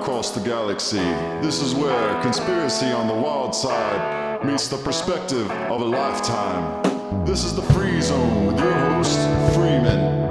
across the galaxy. This is where conspiracy on the wild side meets the perspective of a lifetime. This is the Free Zone with your host, Freeman.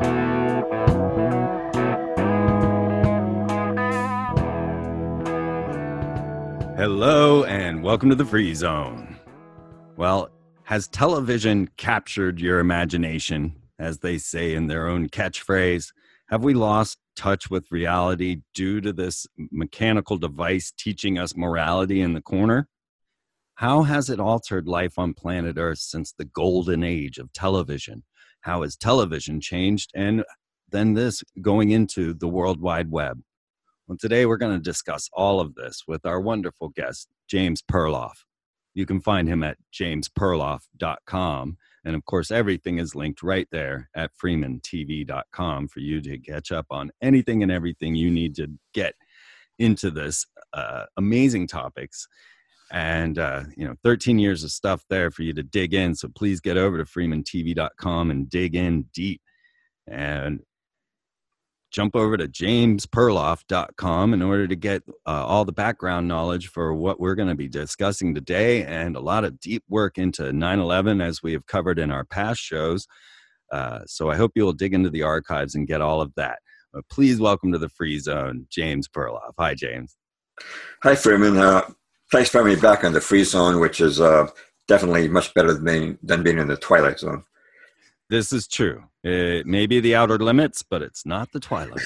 Hello and welcome to the Free Zone. Well, has television captured your imagination, as they say in their own catchphrase? Have we lost touch with reality due to this mechanical device teaching us morality in the corner? How has it altered life on planet Earth since the golden age of television? How has television changed? And then this going into the World Wide Web. Well, today we're going to discuss all of this with our wonderful guest, James Perloff. You can find him at jamesperloff.com. And of course, everything is linked right there at freemantv.com for you to catch up on anything and everything you need to get into this amazing topics. And, 13 years of stuff there for you to dig in. So please get over to freemantv.com and dig in deep. And jump over to jamesperloff.com in order to get all the background knowledge for what we're going to be discussing today, and a lot of deep work into 9/11 as we have covered in our past shows. So I hope you will dig into the archives and get all of that. But please welcome to the Free Zone, James Perloff. Hi, James. Hi, Freeman. Thanks for having me back on the Free Zone, which is definitely much better than being in the Twilight Zone. This is true. It may be the outer limits, but it's not the twilight.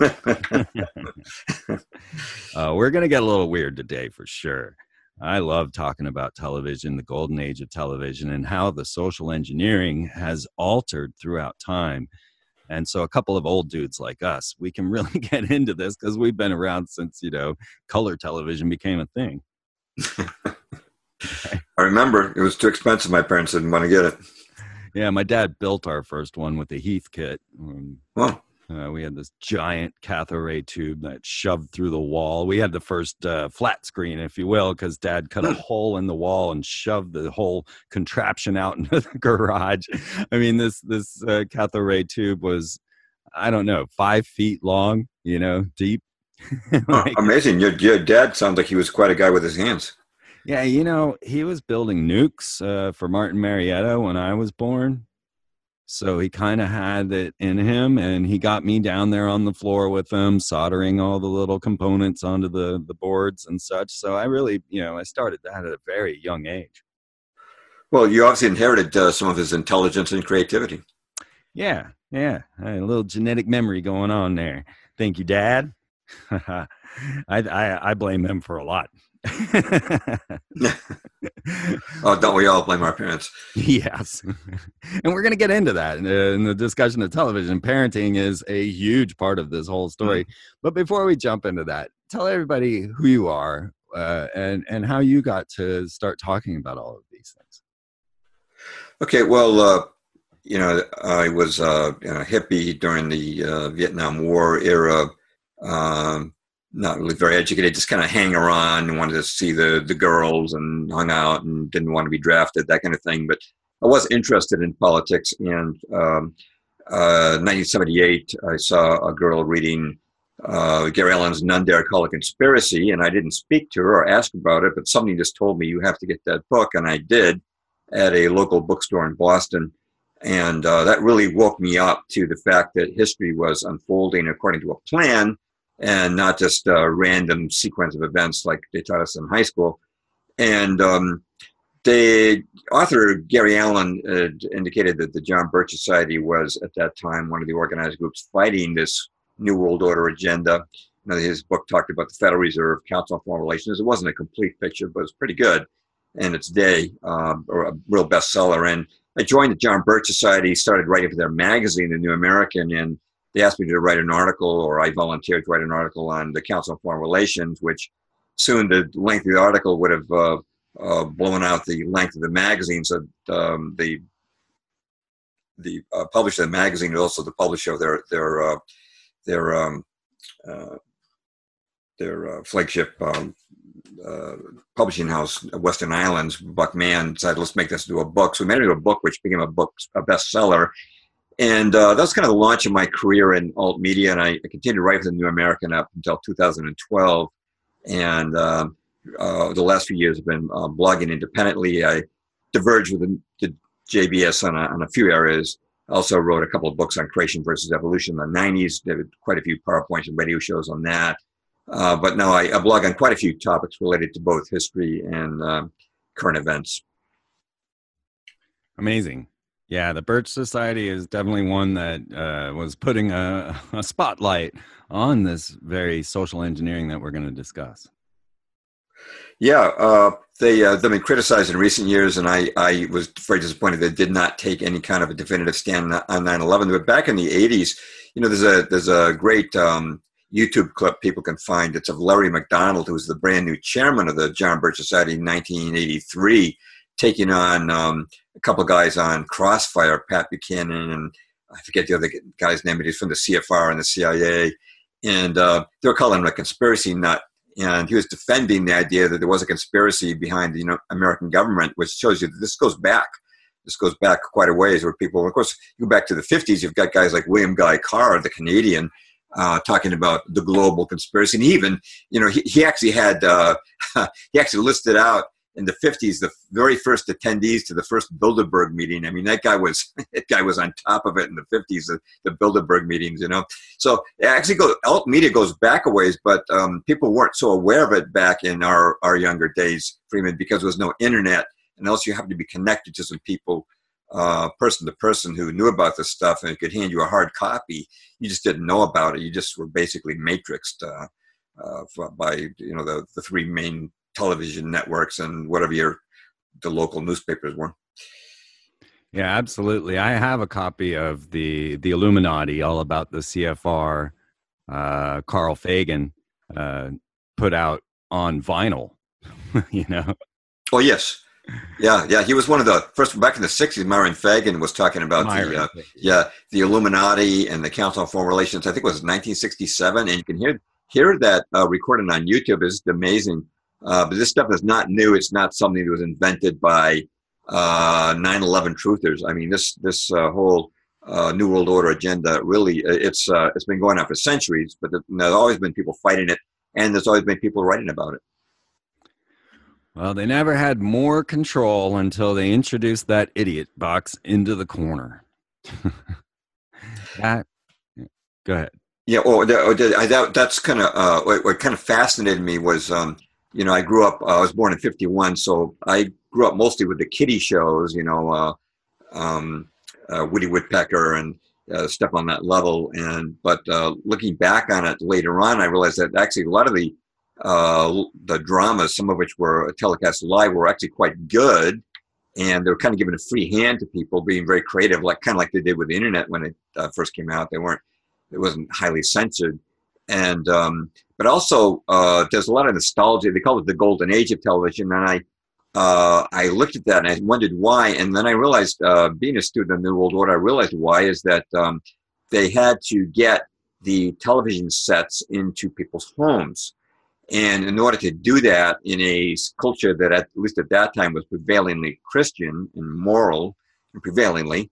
We're going to get a little weird today for sure. I love talking about television, the golden age of television, and how the social engineering has altered throughout time. And so a couple of old dudes like us, we can really get into this because we've been around since, color television became a thing. I remember it was too expensive. My parents didn't want to get it. Yeah, my dad built our first one with the Heathkit. We had this giant cathode ray tube that shoved through the wall. We had the first flat screen, if you will, because Dad cut a hole in the wall and shoved the whole contraption out into the garage. I mean, this cathode ray tube was, 5 feet long, deep. Amazing. Your dad sounds like he was quite a guy with his hands. Yeah, he was building nukes for Martin Marietta when I was born. So he kind of had it in him, and he got me down there on the floor with him, soldering all the little components onto the boards and such. So I really, I started that at a very young age. Well, you obviously inherited some of his intelligence and creativity. Yeah. I had a little genetic memory going on there. Thank you, Dad. I blame him for a lot. Oh, don't we all blame our parents? Yes. And we're going to get into that in the discussion of television. Parenting is a huge part of this whole story. But before we jump into that, tell everybody who you are and how you got to start talking about all of these things. Okay, well, I was a hippie during the Vietnam War era. Not really very educated, just kind of hang around and wanted to see the girls and hung out and didn't want to be drafted, that kind of thing. But I was interested in politics. And 1978, I saw a girl reading Gary Allen's None Dare Call a Conspiracy, and I didn't speak to her or ask about it, but somebody just told me, you have to get that book, and I did at a local bookstore in Boston. And that really woke me up to the fact that history was unfolding according to a plan, and not just a random sequence of events like they taught us in high school. And the author, Gary Allen, indicated that the John Birch Society was, at that time, one of the organized groups fighting this New World Order agenda. His book talked about the Federal Reserve, Council on Foreign Relations. It wasn't a complete picture, but it was pretty good in its day, or a real bestseller. And I joined the John Birch Society, started writing for their magazine, The New American, and they asked me to write an article, or I volunteered to write an article on the Council on Foreign Relations, which soon the length of the article would have blown out the length of the magazine. So the publisher of the magazine is also the publisher of their flagship publishing house, Western Islands. Buck Mann said, let's make this into a book. So we made it into a book, which became a bestseller. And that was kind of the launch of my career in alt media. And I continued to write for the New American up until 2012. And the last few years have been blogging independently. I diverged with the JBS on a few areas. I also wrote a couple of books on creation versus evolution in the 90s. There were quite a few PowerPoints and radio shows on that. But now I blog on quite a few topics related to both history and current events. Amazing. Yeah, the Birch Society is definitely one that was putting a spotlight on this very social engineering that we're going to discuss. Yeah, they've been criticized in recent years, and I was very disappointed they did not take any kind of a definitive stand on 9/11. But back in the 80s, there's a great YouTube clip people can find. It's of Larry McDonald, who was the brand new chairman of the John Birch Society in 1983, taking on a couple of guys on Crossfire, Pat Buchanan, and I forget the other guy's name, but he's from the CFR and the CIA. And they were calling him a conspiracy nut. And he was defending the idea that there was a conspiracy behind the American government, which shows you that this goes back. This goes back quite a ways where people, of course, you go back to the 50s, you've got guys like William Guy Carr, the Canadian, talking about the global conspiracy. And even, he actually had, he actually listed out in the 50s, the very first attendees to the first Bilderberg meeting. I mean, that guy was on top of it in the 50s, the Bilderberg meetings, So it actually alt media goes back a ways, but people weren't so aware of it back in our younger days, Freeman, because there was no internet. And also you have to be connected to some people, person to person, who knew about this stuff and could hand you a hard copy. You just didn't know about it. You just were basically matrixed by the three main television networks and whatever the local newspapers were. Yeah, absolutely. I have a copy of the Illuminati, all about the CFR, Carl Fagan, put out on vinyl. Oh yes, yeah. He was one of the first back in the 60s. Myron Fagan was talking about the Illuminati and the Council on Foreign Relations. I think it was 1967, and you can hear that recorded on YouTube. It's amazing. But this stuff is not new. It's not something that was invented by 9/11 truthers. I mean, this whole New World Order agenda, really, it's been going on for centuries, but there's always been people fighting it, and there's always been people writing about it. Well, they never had more control until they introduced that idiot box into the corner. Go ahead. Yeah, that's kind of what kind of fascinated me was, I grew up. I was born in '51, so I grew up mostly with the kiddie shows. Woody Woodpecker and stuff on that level. But looking back on it later on, I realized that actually a lot of the dramas, some of which were telecast live, were actually quite good, and they were kind of giving a free hand to people, being very creative, kind of like they did with the internet when it first came out. It wasn't highly censored, and but also there's a lot of nostalgia. They call it the golden age of television, and I looked at that and I wondered why, and then I realized, being a student of the New World Order, I realized why is that they had to get the television sets into people's homes. And in order to do that in a culture that at least at that time was prevailingly Christian and moral, and predominantly,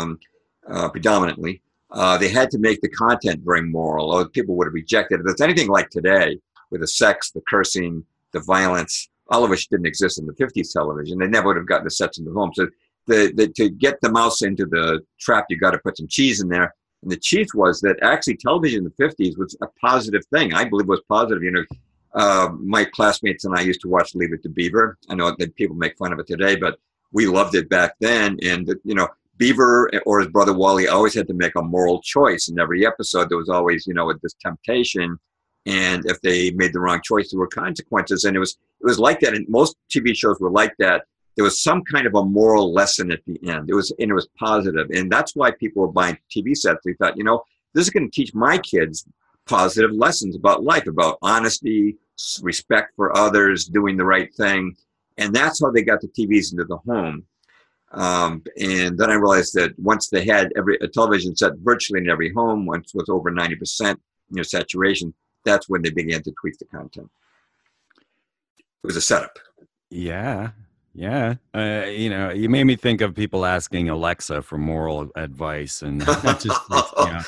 they had to make the content very moral, or people would have rejected it. If it's anything like today, with the sex, the cursing, the violence, all of which didn't exist in the 50s television, they never would have gotten the sets in the home. So to get the mouse into the trap, you got to put some cheese in there. And the cheese was that actually television in the 50s was a positive thing. I believe it was positive. My classmates and I used to watch Leave It to Beaver. I know that people make fun of it today, but we loved it back then. And, Beaver or his brother Wally always had to make a moral choice. In every episode, there was always, this temptation. And if they made the wrong choice, there were consequences. And it was like that. And most TV shows were like that. There was some kind of a moral lesson at the end. It was positive. And that's why people were buying TV sets. They thought, this is going to teach my kids positive lessons about life, about honesty, respect for others, doing the right thing. And that's how they got the TVs into the home. And then I realized that once they had a television set virtually in every home, once it was over 90% saturation, that's when they began to tweak the content. It was a setup. Yeah. Yeah. You made me think of people asking Alexa for moral advice, and that just freaks me out.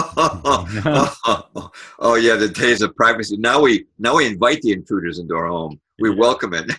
Oh yeah, the days of privacy. Now we invite the intruders into our home. We Yeah. welcome it.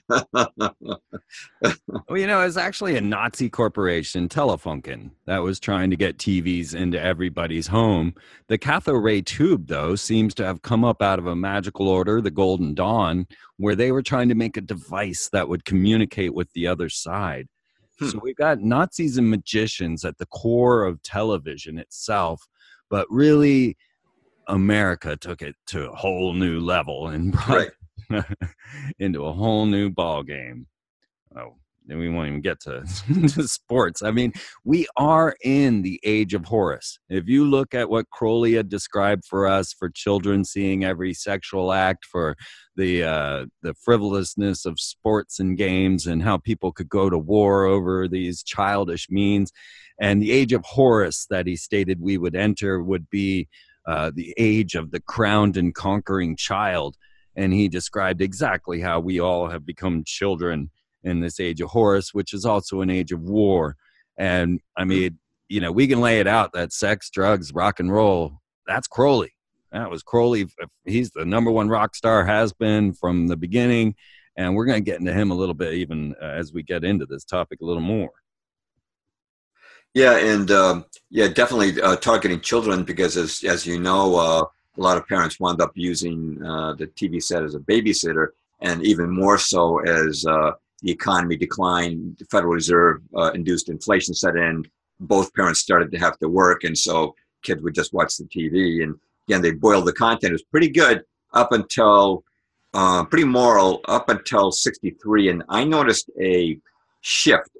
Well, it's actually a Nazi corporation, Telefunken, that was trying to get TVs into everybody's home. The cathode ray tube, though, seems to have come up out of a magical order, the Golden Dawn, where they were trying to make a device that would communicate with the other side. Hmm. So we've got Nazis and magicians at the core of television itself, but really America took it to a whole new level and brought Right. it into a whole new ball game. Oh, then we won't even get to, to sports. I mean, we are in the age of Horus. If you look at what Crowley had described for us, for children seeing every sexual act, for the frivolousness of sports and games, and how people could go to war over these childish means, and the age of Horus that he stated we would enter would be the age of the crowned and conquering child. And he described exactly how we all have become children in this age of Horus, which is also an age of war. And I mean, we can lay it out that sex, drugs, rock and roll, that's Crowley. That was Crowley. He's the number one rock star, has been from the beginning. And we're going to get into him a little bit, even as we get into this topic a little more. Yeah, and definitely targeting children because, as you know, a lot of parents wound up using the TV set as a babysitter, and even more so as the economy declined, the Federal Reserve induced inflation set in. Both parents started to have to work, and so kids would just watch the TV. And again, they boiled the content. It was pretty good up until pretty moral up until '63, and I noticed a shift.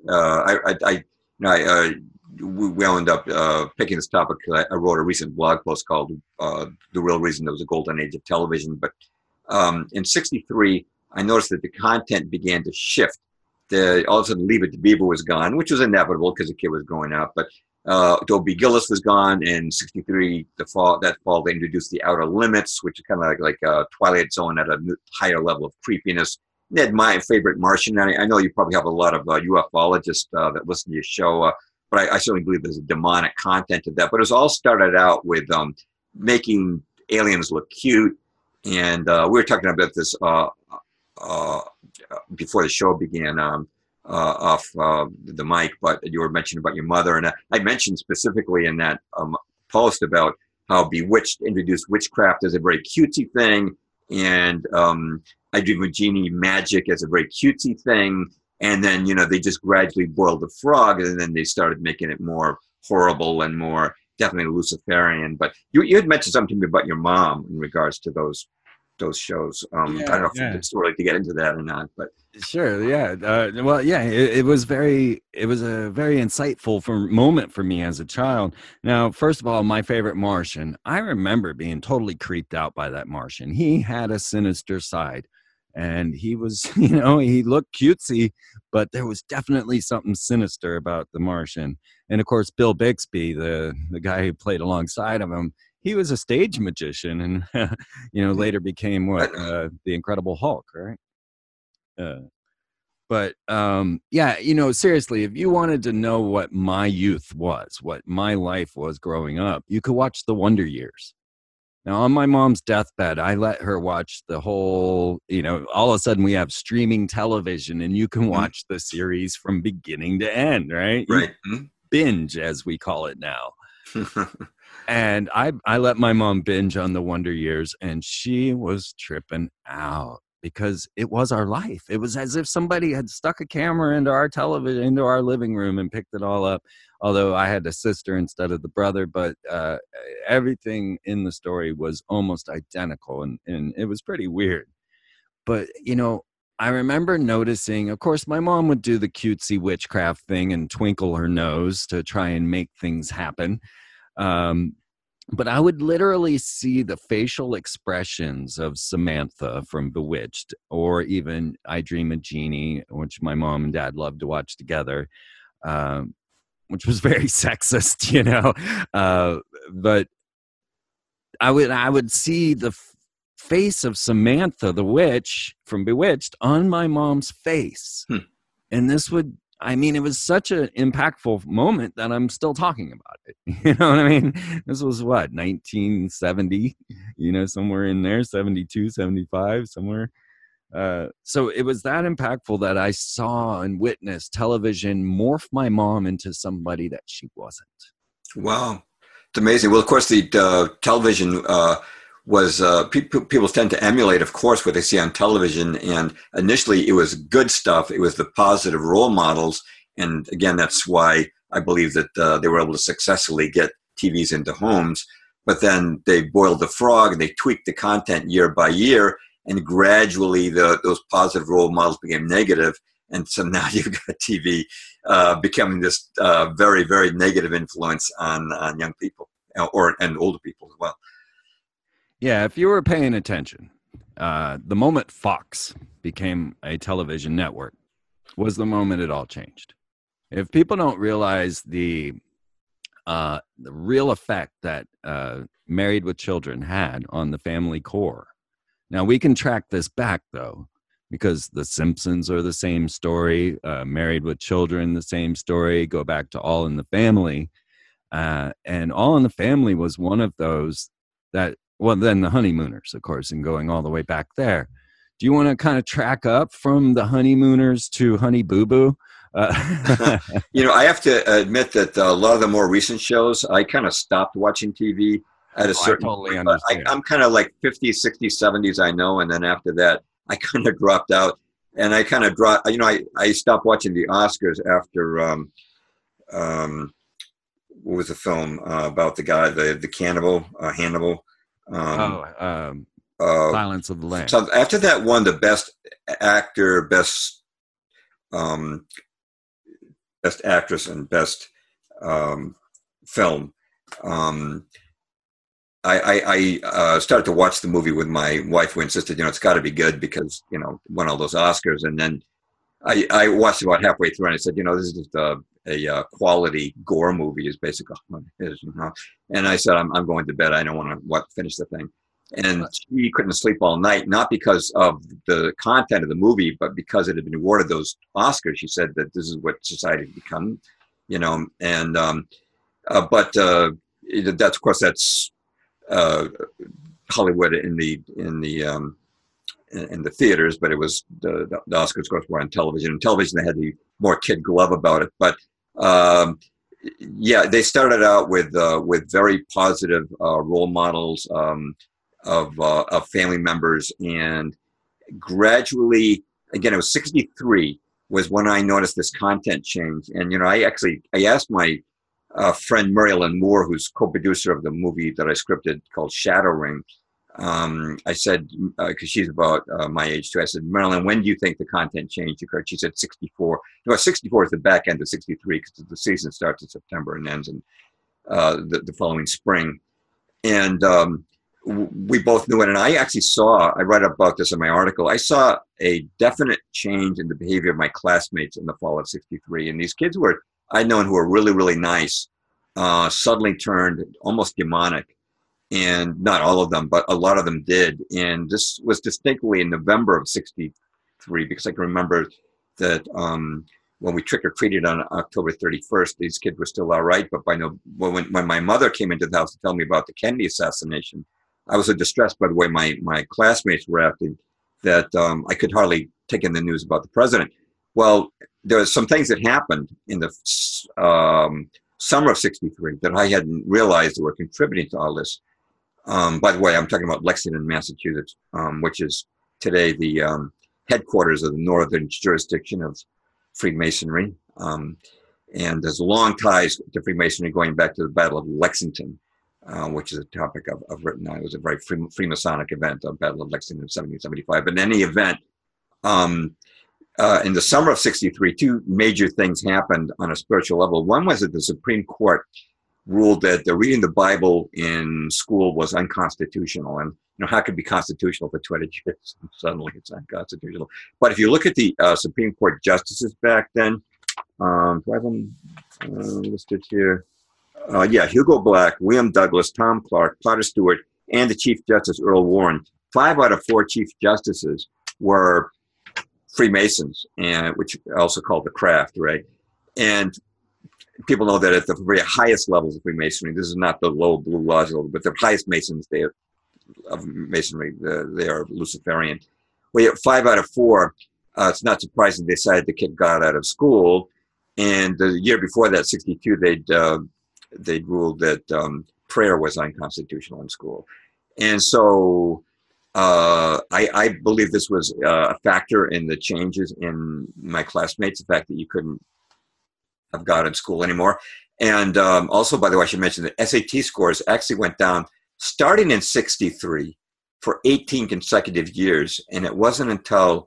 We wound up picking this topic because I wrote a recent blog post called "The Real Reason There Was a Golden Age of Television." But in '63, I noticed that the content began to shift. All of a sudden, Leave It to Beaver was gone, which was inevitable because the kid was growing up. But Dobie Gillis was gone in '63. That fall, they introduced The Outer Limits, which is kind of like a Twilight Zone at a higher level of creepiness. They had my favorite Martian. I know you probably have a lot of ufologists that listen to your show, but I certainly believe there's a demonic content to that. But it was all started out with making aliens look cute. And we were talking about this before the show began off the mic, but you were mentioning about your mother. And I mentioned specifically in that post about how Bewitched introduced witchcraft as a very cutesy thing. And I Dream of Jeannie magic as a very cutesy thing. And then, they just gradually boiled the frog, and then they started making it more horrible and more definitely Luciferian. But you had mentioned something to me about your mom in regards to those shows. I don't know if it's too early to get into that or not, but sure, yeah. It was a very insightful moment for me as a child. Now, first of all, my favorite Martian. I remember being totally creeped out by that Martian. He had a sinister side. And he was, he looked cutesy, but there was definitely something sinister about the Martian. And of course, Bill Bixby, the guy who played alongside of him, he was a stage magician and, later became the Incredible Hulk, right? Seriously, if you wanted to know what my youth was, what my life was growing up, you could watch The Wonder Years. Now, on my mom's deathbed, I let her watch the whole, all of a sudden we have streaming television and you can watch the series from beginning to end, right? Right. Binge, as we call it now. And I let my mom binge on The Wonder Years, and she was tripping out because it was our life. It was as if somebody had stuck a camera into our television, into our living room, and picked it all up. Although I had a sister instead of the brother, but everything in the story was almost identical, and it was pretty weird. But, I remember noticing, of course, my mom would do the cutesy witchcraft thing and twinkle her nose to try and make things happen. But I would literally see the facial expressions of Samantha from Bewitched, or even I Dream of Jeannie, which my mom and dad loved to watch together. Which was very sexist, but I would see the face of Samantha, the witch from Bewitched, on my mom's face. And this would, I mean, it was such an impactful moment that I'm still talking about it. You know what I mean? This was what, 1970, somewhere in there, 72, 75, somewhere. So it was that impactful that I saw and witnessed television morph my mom into somebody that she wasn't. Wow. It's amazing. Well, of course, the television was people tend to emulate, of course, what they see on television. And initially, it was good stuff. It was the positive role models. And again, that's why I believe that they were able to successfully get TVs into homes. But then they boiled the frog and they tweaked the content year by year. And gradually, those positive role models became negative. And so now you've got TV becoming this very, very negative influence on young people and older people as well. Yeah, if you were paying attention, the moment Fox became a television network was the moment it all changed. If people don't realize the real effect that Married with Children had on the family core. Now, we can track this back, though, because The Simpsons are the same story, Married with Children, the same story, go back to All in the Family. And All in the Family was one of those that, well, then the Honeymooners, of course, and going all the way back there. Do you want to kind of track up from the Honeymooners to Honey Boo Boo? I have to admit that a lot of the more recent shows, I kind of stopped watching TV at a certain totally point. understand. I'm kind of like 50s, 60s, 70s, I know, and then after that, I kind of dropped out. And I kind of dropped, I stopped watching the Oscars after, what was the film about the guy, the cannibal, Hannibal? Silence of the Lambs. So after that won the best actor, best actress, and best film. I started to watch the movie with my wife, who insisted, it's got to be good because won all those Oscars. And then I watched about halfway through, and I said, this is just a quality gore movie, is basically what it is. And I said, I'm going to bed. I don't want to finish the thing. And she couldn't sleep all night, not because of the content of the movie, but because it had been awarded those Oscars. She said that this is what society has become, and but that's, of course, that's Hollywood in the theaters, but it was the Oscars, of course, were on television. And television, they had the more kid glove about it. But they started out with very positive role models of family members, and gradually, again, it was 63 was when I noticed this content change. And I asked my friend Marilyn Moore, who's co-producer of the movie that I scripted called Shadow Ring. I said, because she's about my age too, I said, Marilyn, when do you think the content change occurred? She said 64. 64 is the back end of 63 because the season starts in September and ends in the following spring. And we both knew it. And I write about this in my article, I saw a definite change in the behavior of my classmates in the fall of 63. And these kids I'd known who were really, really nice, suddenly turned almost demonic. And not all of them, but a lot of them did. And this was distinctly in November of 63, because I can remember that when we trick-or-treated on October 31st, these kids were still all right. But when my mother came into the house to tell me about the Kennedy assassination, I was so distressed by the way my classmates were acting that I could hardly take in the news about the president. Well, there were some things that happened in the summer of 63 that I hadn't realized were contributing to all this. By the way, I'm talking about Lexington, Massachusetts, which is today the headquarters of the northern jurisdiction of Freemasonry. And there's long ties to Freemasonry going back to the Battle of Lexington, which is a topic I've written on. It was a very Freemasonic event, the Battle of Lexington in 1775. But in any event, in the summer of 63, two major things happened on a spiritual level. One was that the Supreme Court ruled that the reading the Bible in school was unconstitutional. And how could it be constitutional for 20 years? Suddenly it's unconstitutional. But if you look at the Supreme Court justices back then, do I have them listed here? Hugo Black, William Douglas, Tom Clark, Potter Stewart, and the Chief Justice Earl Warren. 5 out of 4 Chief Justices were Freemasons, and which are also called the craft, right? And people know that at the very highest levels of Freemasonry, this is not the low blue lodge level, but the highest Masons of Masonry, they are Luciferian. Well, 5 out of 4, it's not surprising they decided to kick God out of school. And the year before that, 62, they'd ruled that prayer was unconstitutional in school. And so I believe this was a factor in the changes in my classmates, the fact that you couldn't have God in school anymore. And also, by the way, I should mention that SAT scores actually went down starting in 63 for 18 consecutive years. And it wasn't until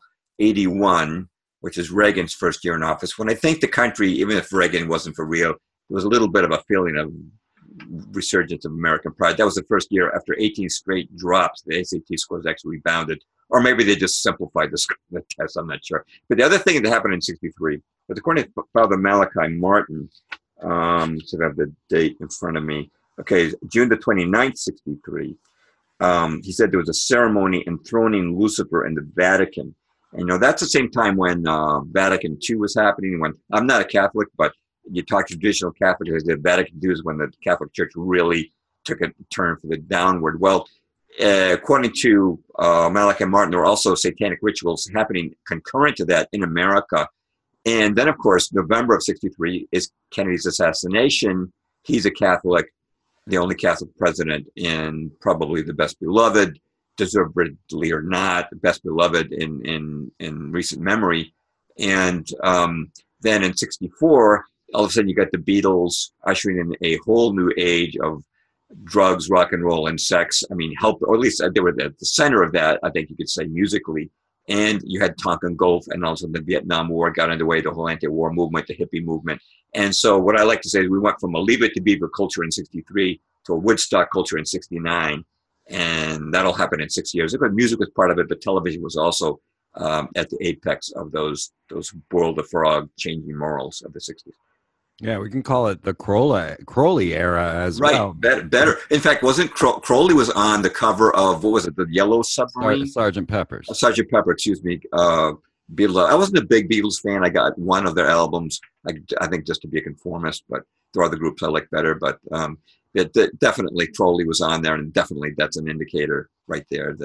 81, which is Reagan's first year in office, when I think the country, even if Reagan wasn't for real, there was a little bit of a feeling of resurgence of American pride. That was the first year after 18 straight drops, the SAT scores actually rebounded. Or maybe they just simplified the test, I'm not sure. But the other thing that happened in 63, but according to Father Malachi Martin, so I have the date in front of me. Okay, June the 29th, 63. He said there was a ceremony enthroning Lucifer in the Vatican. And, you know, that's the same time when Vatican II was happening. When I'm not a Catholic, but you talk to traditional Catholics, the Vatican II is when the Catholic Church really took a turn for the downward. Well, according to Malachi Martin, there were also satanic rituals happening concurrent to that in America. And then, of course, November of 63 is Kennedy's assassination. He's a Catholic, the only Catholic president in probably the best beloved, deservedly or not, best beloved in recent memory. And then in 64, all of a sudden you got the Beatles ushering in a whole new age of drugs, rock and roll, and sex. I mean, help, or at least they were at the center of that, I think you could say, musically. And you had Tonkin Gulf, and also the Vietnam War got underway, the whole anti-war movement, the hippie movement. And so what I like to say is we went from a Leave It to Beaver culture in 63 to a Woodstock culture in 69. And that'll happen in 6 years. But music was part of it, but television was also at the apex of those Boil the Frog changing morals of the 60s. Yeah, we can call it the Crowley era as well. Right, better. In fact, wasn't Crowley was on the cover of, what was it, the Yellow Submarine? Sgt. Pepper's. Sgt. Pepper, excuse me. Beatles. I wasn't a big Beatles fan. I got one of their albums, I think just to be a conformist, but there are other groups I like better. But definitely Crowley was on there, and definitely that's an indicator right there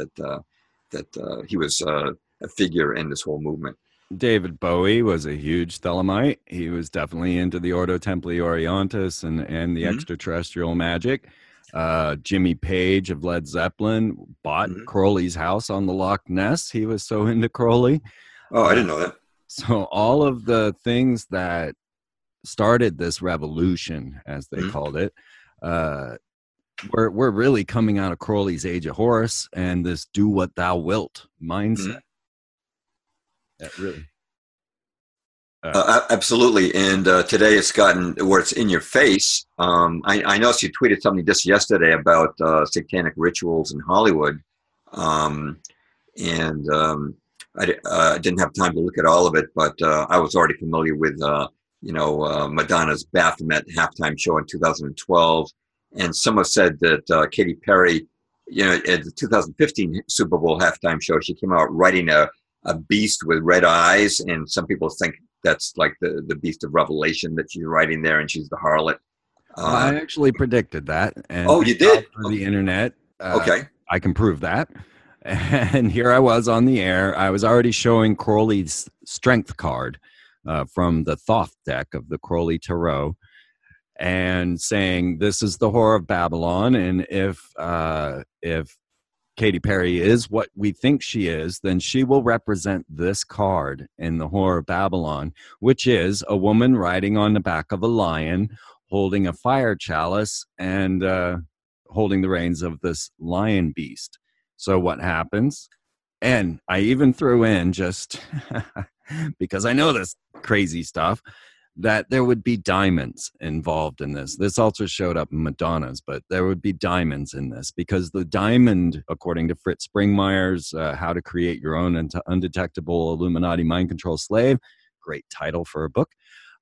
that he was a figure in this whole movement. David Bowie was a huge Thelemite. He was definitely into the Ordo Templi Orientis and the extraterrestrial magic. Jimmy Page of Led Zeppelin bought Crowley's house on the Loch Ness. He was so into Crowley. Oh, I didn't know that. So all of the things that started this revolution, as they called it, we're really coming out of Crowley's Age of Horus and this "do what thou wilt" mindset. That really, absolutely. And today it's gotten where it's in your face. I noticed you tweeted something just yesterday about satanic rituals in Hollywood, and I didn't have time to look at all of it, but I was already familiar with Madonna's Baphomet halftime show in 2012, and some have said that Katy Perry, at the 2015 Super Bowl halftime show, she came out riding a beast with red eyes, and some people think that's like the beast of Revelation that she's riding there, and she's the harlot. I actually predicted that. And you did? For the internet. Okay. I can prove that. And here I was on the air. I was already showing Crowley's strength card from the Thoth deck of the Crowley Tarot, and saying this is the Whore of Babylon, and if Katy Perry is what we think she is, then she will represent this card in the Whore of Babylon, which is a woman riding on the back of a lion, holding a fire chalice, and holding the reins of this lion beast. So what happens? And I even threw in, just because I know this crazy stuff, that there would be diamonds involved in this. This also showed up in Madonna's, but there would be diamonds in this, because the diamond, according to Fritz Springmeier's How to Create Your Own Undetectable Illuminati Mind Control Slave, great title for a book,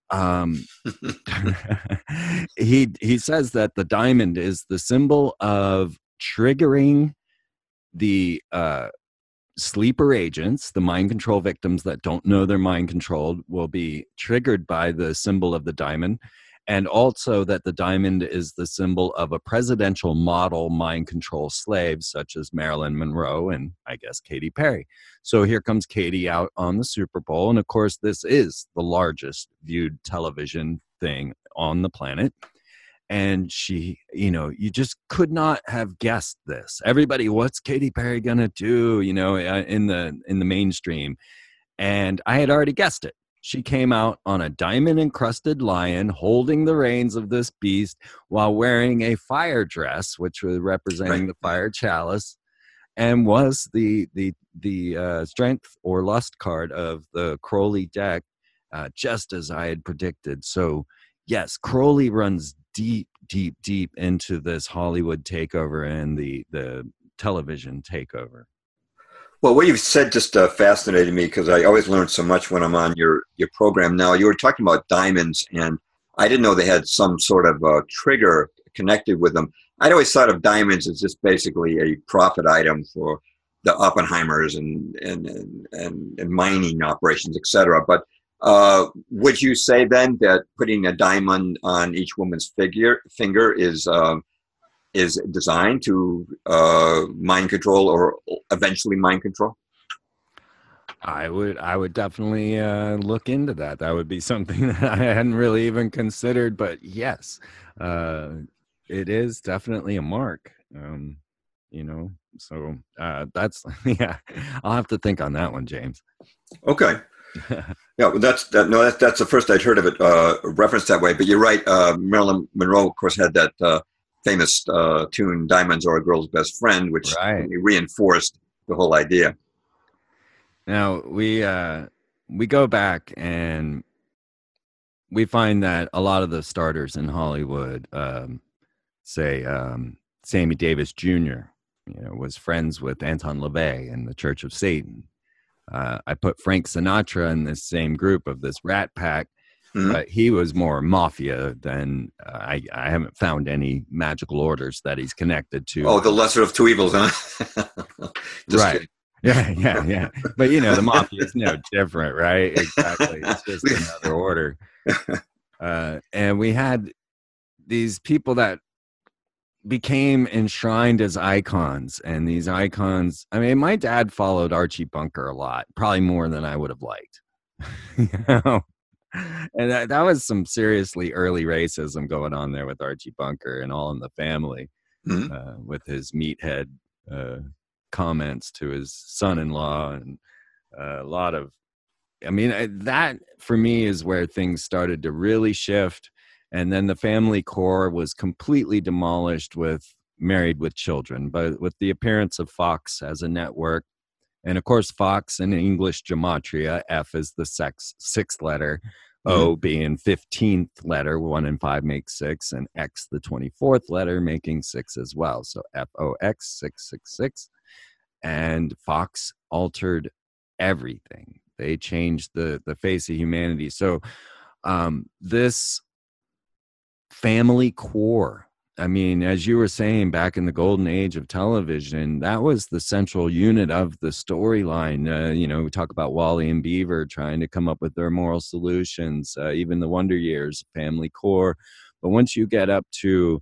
he says that the diamond is the symbol of triggering the sleeper agents, the mind control victims that don't know they're mind controlled, will be triggered by the symbol of the diamond. And also that the diamond is the symbol of a presidential model mind control slave, such as Marilyn Monroe and I guess Katy Perry. So here comes Katy out on the Super Bowl. And of course, this is the largest viewed television thing on the planet. And she, you just could not have guessed this. Everybody, what's Katy Perry gonna do? In the mainstream, and I had already guessed it. She came out on a diamond-encrusted lion, holding the reins of this beast while wearing a fire dress, which was representing the fire chalice, and was the strength or lust card of the Crowley deck, just as I had predicted. So, yes, Crowley runs deep into this Hollywood takeover and the television takeover. Well, what you've said just fascinated me, because I always learn so much when I'm on your program. Now, you were talking about diamonds, and I didn't know they had some sort of trigger connected with them. I'd always thought of diamonds as just basically a profit item for the Oppenheimers and mining operations, etc. But would you say then that putting a diamond on each woman's finger is designed to mind control or eventually mind control? I would definitely look into that. That would be something that I hadn't really even considered, but yes, it is definitely a mark. So that's I'll have to think on that one, James. Okay. Yeah, well, that's the first I'd heard of it referenced that way. But you're right. Marilyn Monroe, of course, had that famous tune "Diamonds Are a Girl's Best Friend," which really reinforced the whole idea. Now we go back and we find that a lot of the starters in Hollywood, say Sammy Davis Jr., was friends with Anton LaVey and the Church of Satan. I put Frank Sinatra in this same group of this rat pack, but he was more mafia than I haven't found any magical orders that he's connected to. Oh, the lesser of two evils, huh? Right. Kidding. Yeah. But, the mafia is no different, right? Exactly. It's just another order. And we had these people that became enshrined as icons, and these icons, I mean, my dad followed Archie Bunker a lot, probably more than I would have liked. And that was some seriously early racism going on there with Archie Bunker and All in the Family, with his meathead comments to his son-in-law, and a lot of, that for me is where things started to really shift. And then the family core was completely demolished with Married with Children, but with the appearance of Fox as a network. And of course, Fox in English gematria, F is the sixth letter, O being 15th letter, 1 and 5 makes 6, and X the 24th letter, making 6 as well. So FOX 666. And Fox altered everything. They changed the face of humanity. So this family core, as you were saying, back in the golden age of television, that was the central unit of the storyline. We talk about Wally and Beaver trying to come up with their moral solutions, even the Wonder Years, family core. But once you get up to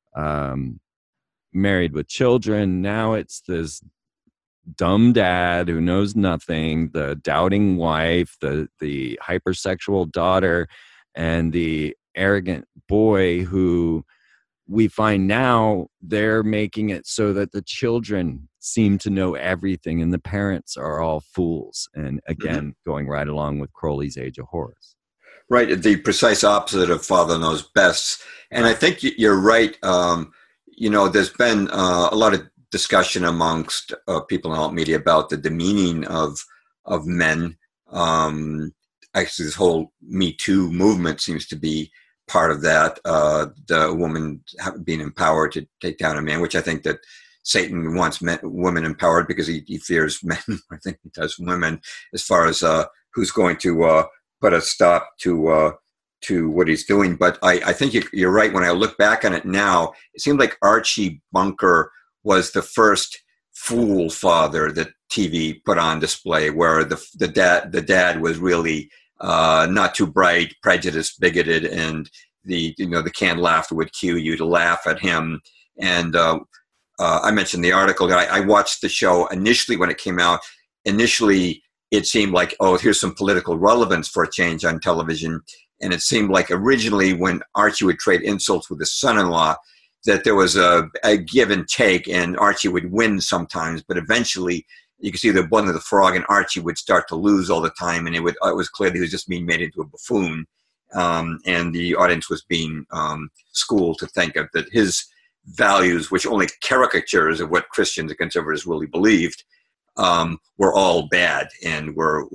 Married with Children, now it's this dumb dad who knows nothing, the doubting wife, the hypersexual daughter, and the arrogant boy who we find now they're making it so that the children seem to know everything and the parents are all fools. And again, going right along with Crowley's Age of Horus. Right. The precise opposite of Father Knows Best. And I think you're right. There's been a lot of discussion amongst people in alt media about the demeaning of men. Actually, this whole Me Too movement seems to be part of that. The woman being empowered to take down a man, which I think that Satan wants women empowered because he fears men. I think he does women, as far as who's going to put a stop to what he's doing. But I think you're right. When I look back on it now, it seems like Archie Bunker was the first fool father that TV put on display, where the dad was really not too bright, prejudiced, bigoted, and the canned laughter would cue you to laugh at him. And I mentioned the article that I watched the show initially when it came out. Initially, it seemed like, oh, here's some political relevance for a change on television. And it seemed like originally when Archie would trade insults with his son-in-law, that there was a give and take, and Archie would win sometimes. But eventually, you could see that one of the Frog and Archie would start to lose all the time, and it was clear that he was just being made into a buffoon. And the audience was being schooled to think of that his values, which only caricatures of what Christians and conservatives really believed, were all bad, and were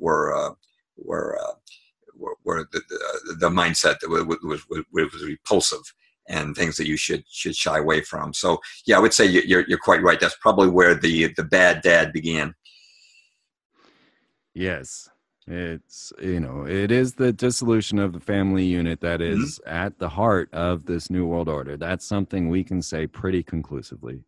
the mindset that was repulsive and things that you should shy away from. So yeah, I would say you're quite right. That's probably where the bad dad began. Yes. It's, it is the dissolution of the family unit that is at the heart of this New World Order. That's something we can say pretty conclusively.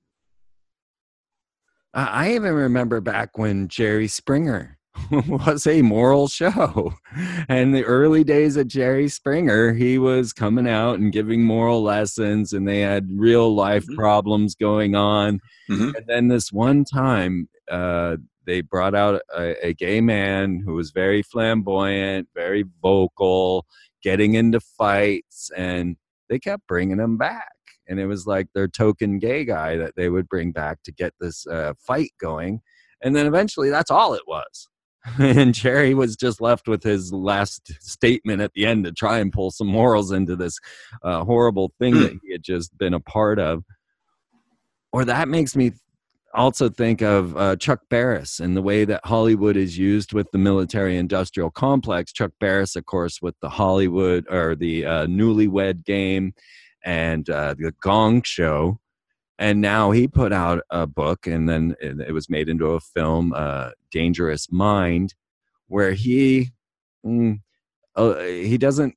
I even remember back when Jerry Springer was a moral show. And the early days of Jerry Springer, he was coming out and giving moral lessons, and they had real life problems going on. And then this one time, they brought out a gay man who was very flamboyant, very vocal, getting into fights, and they kept bringing him back. And it was like their token gay guy that they would bring back to get this fight going. And then eventually that's all it was. And Jerry was just left with his last statement at the end to try and pull some morals into this horrible thing that he had just been a part of. Or that makes me also think of Chuck Barris and the way that Hollywood is used with the military-industrial complex. Chuck Barris, of course, with the Hollywood or the Newlywed Game and the Gong Show. And now he put out a book, and then it was made into a film, Dangerous Mind, where he doesn't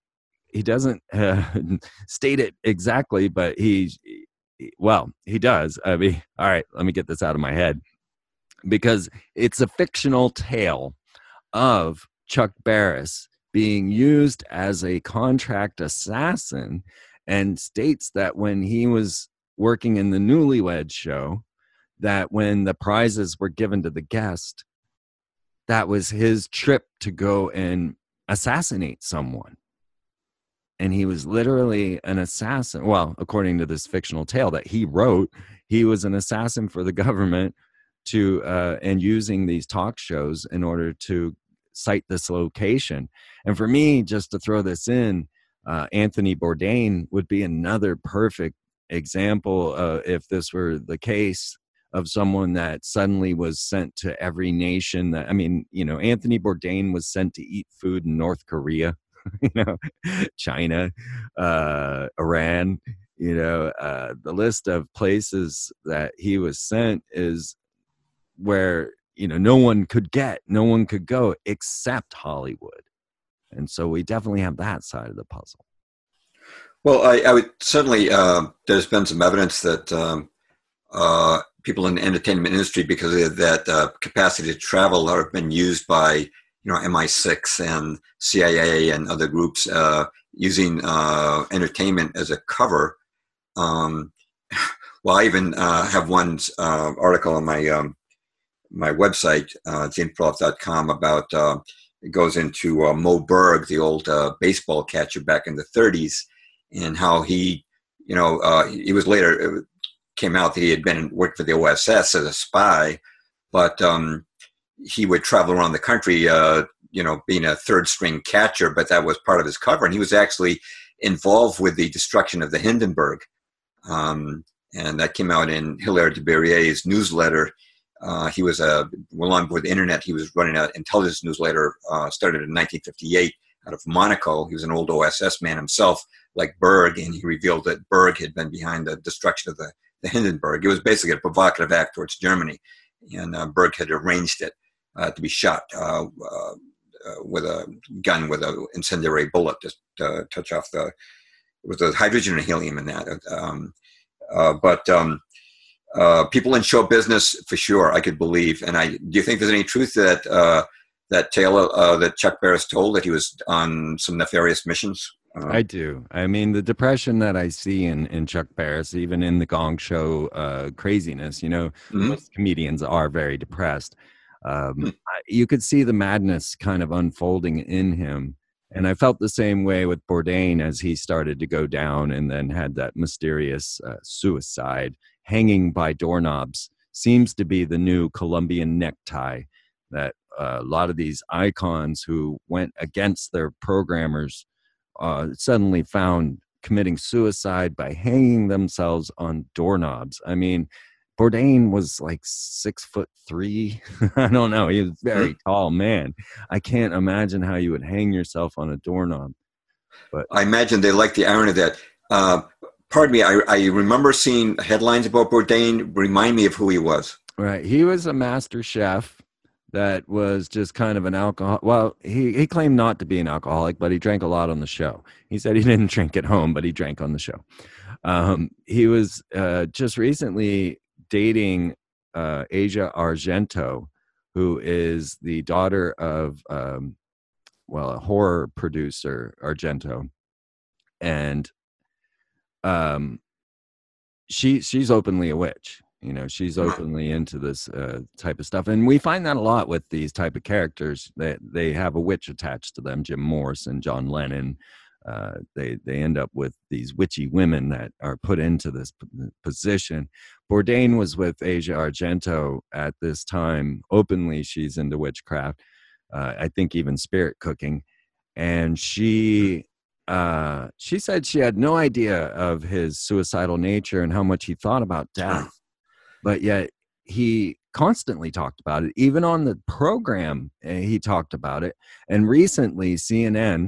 state it exactly, but he does. I mean, all right, let me get this out of my head, because it's a fictional tale of Chuck Barris being used as a contract assassin, and states that when he was working in the Newlywed Show, that when the prizes were given to the guest, that was his trip to go and assassinate someone. And he was literally an assassin. Well, according to this fictional tale that he wrote, he was an assassin for the government and using these talk shows in order to cite this location. And for me, just to throw this in, Anthony Bourdain would be another perfect example, if this were the case, of someone that suddenly was sent to every nation. Anthony Bourdain was sent to eat food in North Korea, China, Iran, the list of places that he was sent is where, no one could go except Hollywood. And so we definitely have that side of the puzzle. Well, I would certainly, there's been some evidence that people in the entertainment industry, because of that capacity to travel, have been used by, MI6 and CIA and other groups using entertainment as a cover. Well, I even have one article on my website, jamesperloff.com, about it goes into Moe Berg, the old baseball catcher back in the 30s, and how he was later, came out that he had worked for the OSS as a spy, but he would travel around the country, being a third string catcher, but that was part of his cover. And he was actually involved with the destruction of the Hindenburg. And that came out in Hilaire de Berrier's newsletter. He was well on board the internet. He was running an intelligence newsletter, started in 1958 out of Monaco. He was an old OSS man himself, like Berg, and he revealed that Berg had been behind the destruction of the Hindenburg. It was basically a provocative act towards Germany, and Berg had arranged it to be shot with a gun with an incendiary bullet to touch off it was the hydrogen and helium in that. people in show business, for sure, I could believe. And do you think there's any truth to that tale that Chuck Barris told, that he was on some nefarious missions? I do. I mean, the depression that I see in Chuck Barris, even in the Gong Show craziness, most comedians are very depressed. You could see the madness kind of unfolding in him. And I felt the same way with Bourdain as he started to go down and then had that mysterious suicide. Hanging by doorknobs seems to be the new Colombian necktie that a lot of these icons who went against their programmers suddenly found committing suicide by hanging themselves on doorknobs. I mean, Bourdain was like 6'3". I don't know. He was a very tall man. I can't imagine how you would hang yourself on a doorknob. But I imagine they like the irony of that. Pardon me, I remember seeing headlines about Bourdain. Remind me of who he was. Right. He was a master chef that was just kind of an alcohol. Well, he claimed not to be an alcoholic, but he drank a lot on the show. He said he didn't drink at home, but he drank on the show. He was just recently dating Asia Argento, who is the daughter of, a horror producer, Argento. And she's openly a witch. She's openly into this type of stuff. And we find that a lot with these type of characters, that they have a witch attached to them. Jim Morrison, John Lennon, they end up with these witchy women that are put into this position. Bourdain was with Asia Argento at this time. Openly, she's into witchcraft. I think even spirit cooking. And she said she had no idea of his suicidal nature and how much he thought about death. But yet he constantly talked about it. Even on the program, he talked about it. And recently, CNN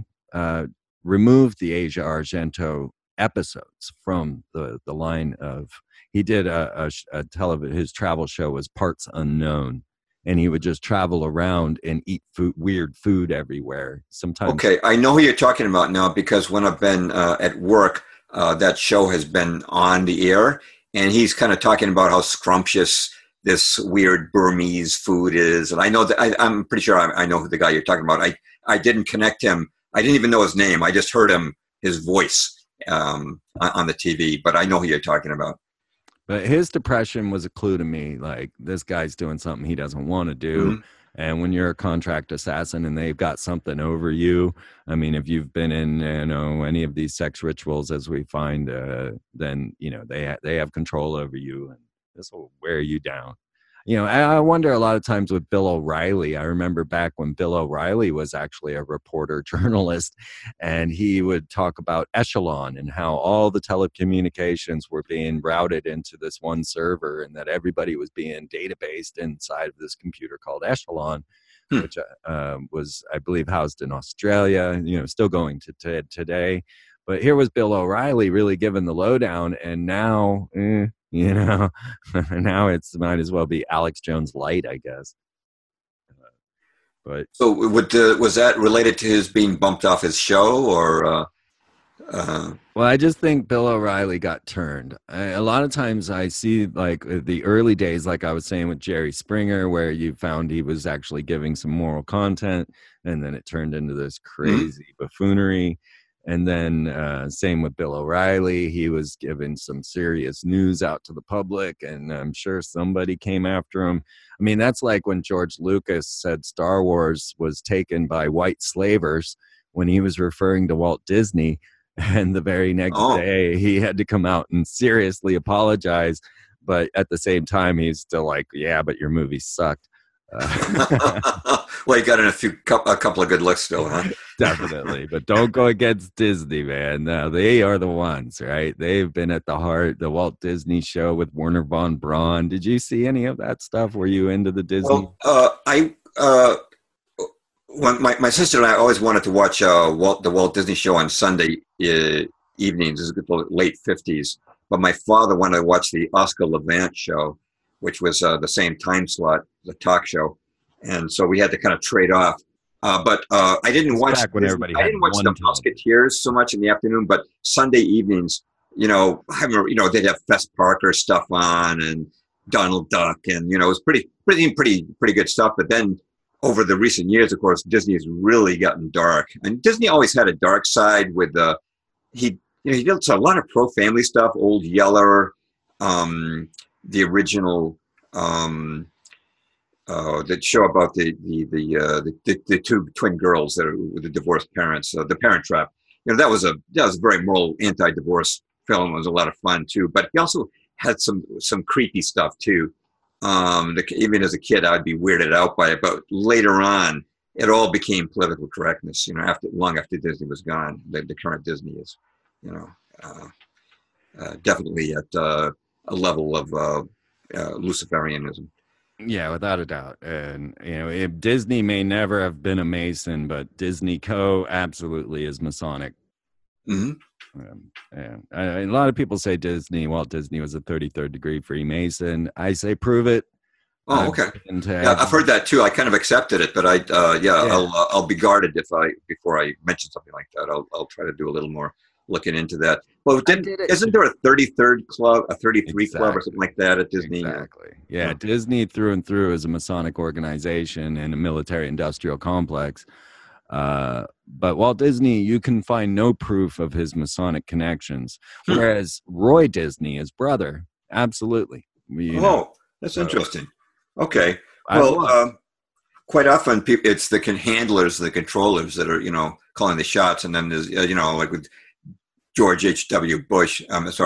removed the Asia Argento episodes from the line of. He did a television. His travel show was Parts Unknown, and he would just travel around and eat weird food everywhere. Sometimes. Okay, I know who you're talking about now, because when I've been at work, that show has been on the air. And he's kind of talking about how scrumptious this weird Burmese food is. And I know that I'm pretty sure I know who the guy you're talking about. I didn't connect him. I didn't even know his name. I just heard his voice on the TV, but I know who you're talking about. But his depression was a clue to me. Like, this guy's doing something he doesn't want to do. Mm-hmm. And when you're a contract assassin and they've got something over you, I mean, if you've been in, any of these sex rituals, as we find, then, they have control over you, and this will wear you down. I wonder a lot of times with Bill O'Reilly. I remember back when Bill O'Reilly was actually a reporter journalist, and he would talk about Echelon and how all the telecommunications were being routed into this one server, and that everybody was being databased inside of this computer called Echelon, which was, I believe, housed in Australia, still going to today. But here was Bill O'Reilly really giving the lowdown, and now, now it's might as well be Alex Jones Light, I guess. But so, was that related to his being bumped off his show, or? Well, I just think Bill O'Reilly got turned. A lot of times I see, like, the early days, like I was saying with Jerry Springer, where you found he was actually giving some moral content, and then it turned into this crazy buffoonery. And then same with Bill O'Reilly. He was giving some serious news out to the public, and I'm sure somebody came after him. I mean, that's like when George Lucas said Star Wars was taken by white slavers when he was referring to Walt Disney. And the very next day, he had to come out and seriously apologize. But at the same time, he's still like, yeah, but your movie sucked. Well, you got in a couple of good looks still, huh? Definitely, but don't go against Disney, man. No, they are the ones, right? They've been at the heart. The Walt Disney Show with Werner von Braun. Did you see any of that stuff? Were you into the Disney? Well, when my sister and I always wanted to watch the Walt Disney Show on Sunday evenings. This is the late 50s. But my father wanted to watch the Oscar Levant show, which was the same time slot, the talk show. And so we had to kind of trade off. But I didn't watch the Musketeers so much in the afternoon, but Sunday evenings, I remember, they'd have Fess Parker stuff on, and Donald Duck, and it was pretty good stuff. But then over the recent years, of course, Disney has really gotten dark, and Disney always had a dark side with he did a lot of pro family stuff. Old Yeller, the original. That show about the two twin girls that are with the divorced parents, The Parent Trap. That was a very moral anti-divorce film. It was a lot of fun too. But he also had some creepy stuff too. Even as a kid, I'd be weirded out by it. But later on, it all became political correctness. Long after Disney was gone, the current Disney is, definitely at a level of Luciferianism. Yeah, without a doubt. And Disney may never have been a Mason, but Disney Co. absolutely is Masonic. Mm-hmm. And a lot of people say Walt Disney was a 33rd degree Freemason. I say prove it. Oh, okay. I've heard that too. I kind of accepted it, but I'll be guarded before I mention something like that. I'll try to do a little more looking into that. Well, isn't there a 33rd club, a 33 club or something like that at Disney? Exactly. Yeah, Disney through and through is a Masonic organization and a military-industrial complex. But Walt Disney, you can find no proof of his Masonic connections, whereas Roy Disney, his brother, absolutely. That's interesting. Okay. Well, quite often it's the handlers, the controllers that are, calling the shots, and then there's, like with George W. Bush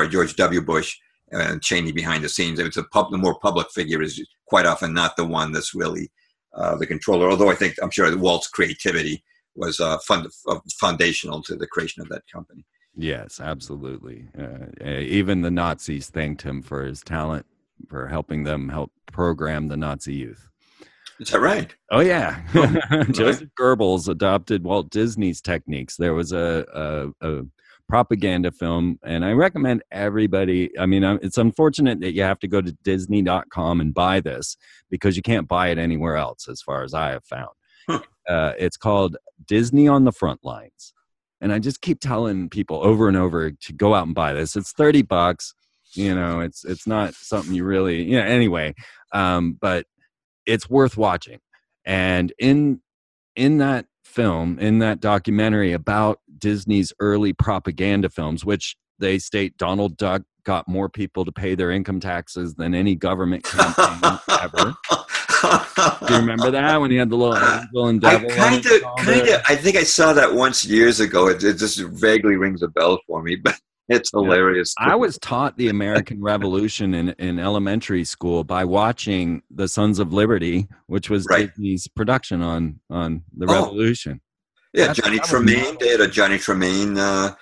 and Cheney behind the scenes. It's the more public figure is quite often not the one that's really the controller. Although I'm sure Walt's creativity was foundational to the creation of that company. Yes, absolutely. Even the Nazis thanked him for his talent for helping them help program the Nazi youth. Is that right? Oh, yeah. Joseph Goebbels adopted Walt Disney's techniques. There was a propaganda film, and I recommend everybody. I mean, it's unfortunate that you have to go to Disney.com and buy this because you can't buy it anywhere else, as far as I have found. It's called Disney on the Front Lines. And I just keep telling people over and over to go out and buy this. It's $30. It's not something you really, anyway. But it's worth watching. And in that film, in that documentary about Disney's early propaganda films, which they state Donald Duck got more people to pay their income taxes than any government campaign ever. Do you remember that when he had the little angel and devil? I think I saw that once years ago. It just vaguely rings a bell for me, but it's hilarious. I was taught the American Revolution in elementary school by watching The Sons of Liberty, which was Disney's production on the Revolution. Yeah, Johnny Tremain. They had a Johnny Tremain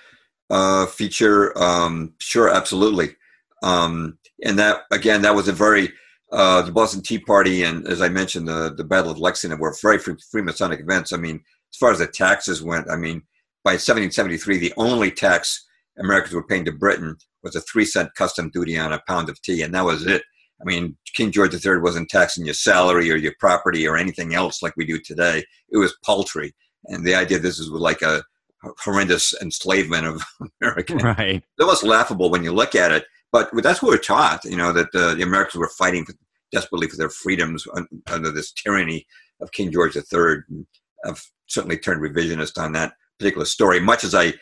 feature. Sure, absolutely. And that was a very the Boston Tea Party, and as I mentioned, the Battle of Lexington were very Freemasonic events. I mean, as far as the taxes went, I mean, by 1773, the only tax Americans were paying to Britain was a 3-cent custom duty on a pound of tea, and that was it. I mean, King George III wasn't taxing your salary or your property or anything else like we do today. It was paltry, and the idea this is like a horrendous enslavement of Americans. Right. It was laughable when you look at it, but that's what we're taught. That the Americans were fighting desperately for their freedoms under this tyranny of King George III. And I've certainly turned revisionist on that particular story, much as I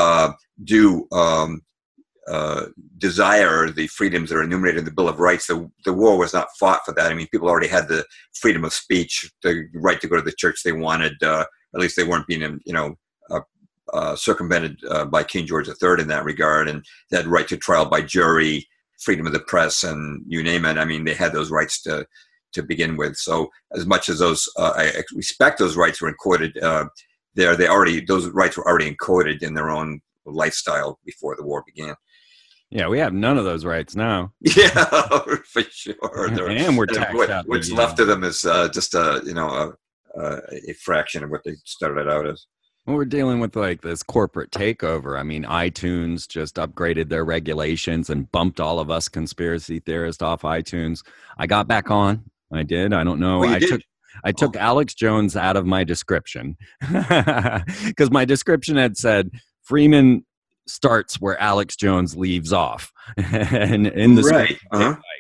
do desire the freedoms that are enumerated in the Bill of Rights. The war was not fought for that. I mean, people already had the freedom of speech, the right to go to the church they wanted. At least they weren't being, circumvented by King George III in that regard, and they had right to trial by jury, freedom of the press, and you name it. I mean, they had those rights to begin with. So, as much as those, I respect those rights were encoded. Those rights were already encoded in their own lifestyle before the war began. Yeah, we have none of those rights now. Yeah, for sure. And we're taxed out. What's left of them is just a fraction of what they started out as. Well, we're dealing with like this corporate takeover. I mean, iTunes just upgraded their regulations and bumped all of us conspiracy theorists off iTunes. I got back on. I did. I don't know. I took Alex Jones out of my description because my description had said Freeman starts where Alex Jones leaves off. And in the right.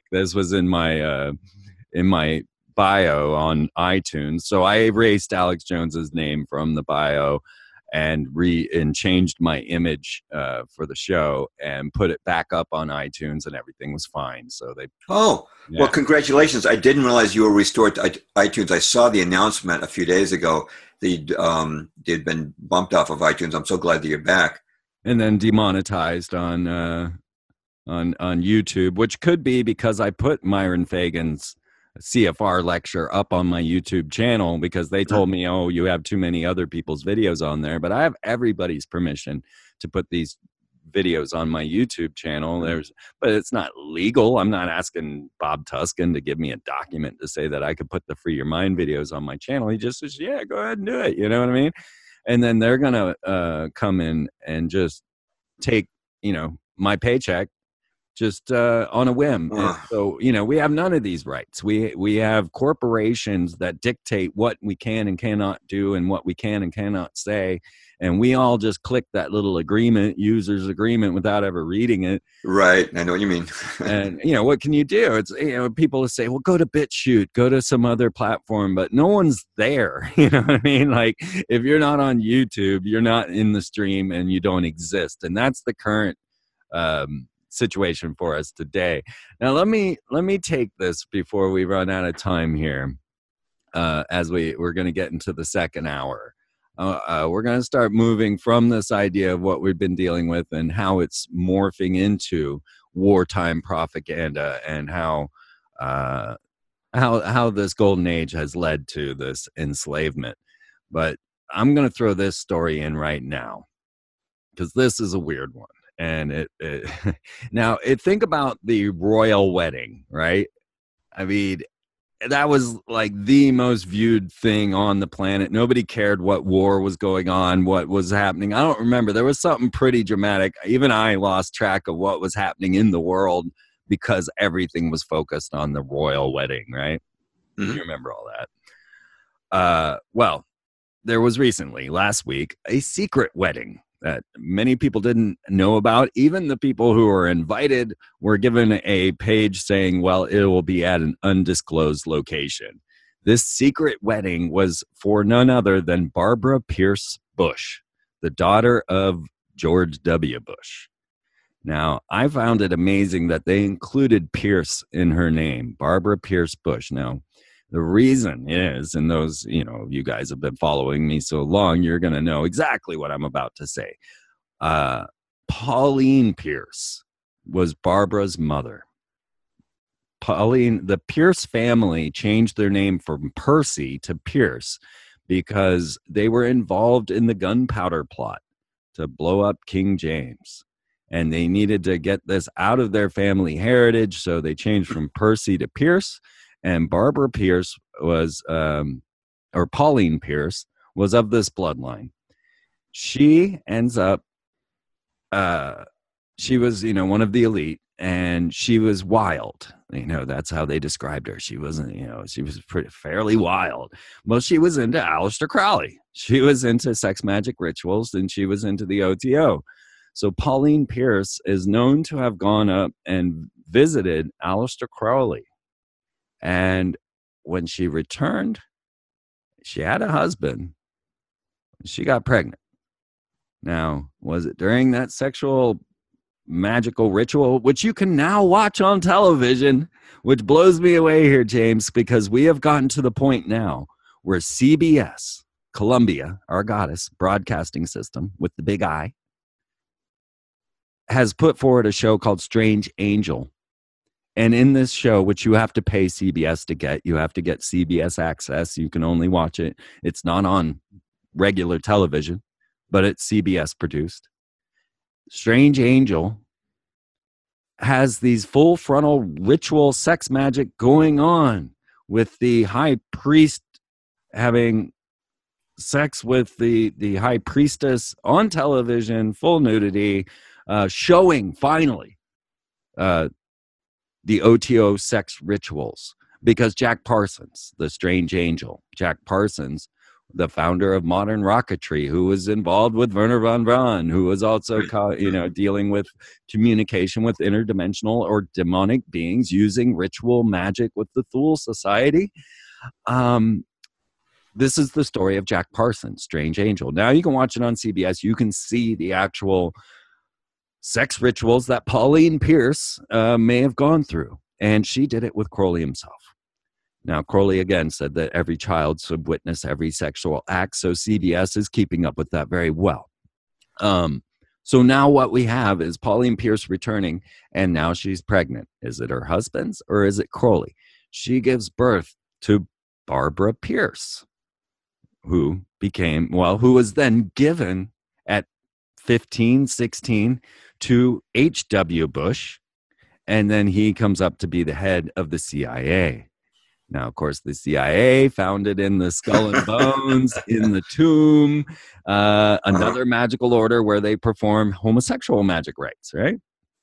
This was in my bio on iTunes. So I erased Alex Jones's name from the bio and changed my image for the show and put it back up on iTunes, and everything was fine. So well, congratulations. I didn't realize you were restored to iTunes. I saw the announcement a few days ago. They'd been bumped off of iTunes. I'm so glad that you're back. And then demonetized on YouTube, which could be because I put Myron Fagan's CFR lecture up on my YouTube channel because they told me, oh, you have too many other people's videos on there. But I have everybody's permission to put these videos on my YouTube channel. But it's not legal. I'm not asking Bob Tuskin to give me a document to say that I could put the Free Your Mind videos on my channel. He just says, yeah, go ahead and do it. You know what I mean? And then they're going to come in and just take, my paycheck just on a whim. So, we have none of these rights. We have corporations that dictate what we can and cannot do and what we can and cannot say. And we all just click that little user's agreement without ever reading it. Right. I know what you mean. And, what can you do? It's, people say, well, go to BitChute, go to some other platform, but no one's there. You know what I mean? Like, if you're not on YouTube, you're not in the stream and you don't exist. And that's the current situation for us today. Now, let me take this before we run out of time here, as we're going to get into the second hour. We're going to start moving from this idea of what we've been dealing with and how it's morphing into wartime propaganda and how this golden age has led to this enslavement. But I'm going to throw this story in right now because this is a weird one. And now think about the royal wedding, right? I mean, that was like the most viewed thing on the planet. Nobody cared what war was going on, what was happening. I don't remember. There was something pretty dramatic. Even I lost track of what was happening in the world because everything was focused on the royal wedding, right? Mm-hmm. You remember all that. Well, there was recently, last week, a secret wedding that many people didn't know about. Even the people who were invited were given a page saying, well, it will be at an undisclosed location. This secret wedding was for none other than Barbara Pierce Bush, the daughter of George W. Bush. Now, I found it amazing that they included Pierce in her name, Barbara Pierce Bush. Now, the reason is, and those, you guys have been following me so long, you're going to know exactly what I'm about to say. Pauline Pierce was Barbara's mother. The Pierce family changed their name from Percy to Pierce because they were involved in the gunpowder plot to blow up King James. And they needed to get this out of their family heritage, so they changed from Percy to Pierce. And Barbara Pierce was, or Pauline Pierce, was of this bloodline. She ends up, she was, one of the elite, and she was wild. That's how they described her. She wasn't, she was fairly wild. Well, she was into Aleister Crowley. She was into sex magic rituals, and she was into the OTO. So Pauline Pierce is known to have gone up and visited Aleister Crowley. And when she returned, she had a husband. She got pregnant. Now, was it during that sexual magical ritual, which you can now watch on television, which blows me away here, James, because we have gotten to the point now where CBS, Columbia, our goddess broadcasting system with the big I, has put forward a show called Strange Angel. And in this show, which you have to pay CBS to get, you have to get CBS access. You can only watch it. It's not on regular television, but it's CBS produced. Strange Angel has these full frontal ritual sex magic going on with the high priest having sex with the high priestess on television, full nudity, showing finally the OTO sex rituals, because Jack Parsons, the Strange Angel, Jack Parsons, the founder of modern rocketry, who was involved with Werner von Braun, who was also, dealing with communication with interdimensional or demonic beings using ritual magic with the Thule Society. This is the story of Jack Parsons, Strange Angel. Now you can watch it on CBS. You can see the actual sex rituals that Pauline Pierce may have gone through. And she did it with Crowley himself. Now, Crowley again said that every child should witness every sexual act. So CBS is keeping up with that very well. So now what we have is Pauline Pierce returning, and now she's pregnant. Is it her husband's or is it Crowley? She gives birth to Barbara Pierce, who was then given at 15, 16 to H.W. Bush, and then he comes up to be the head of the CIA. Now, of course, the CIA found it in the Skull and Bones, in the tomb, another magical order where they perform homosexual magic rites, right?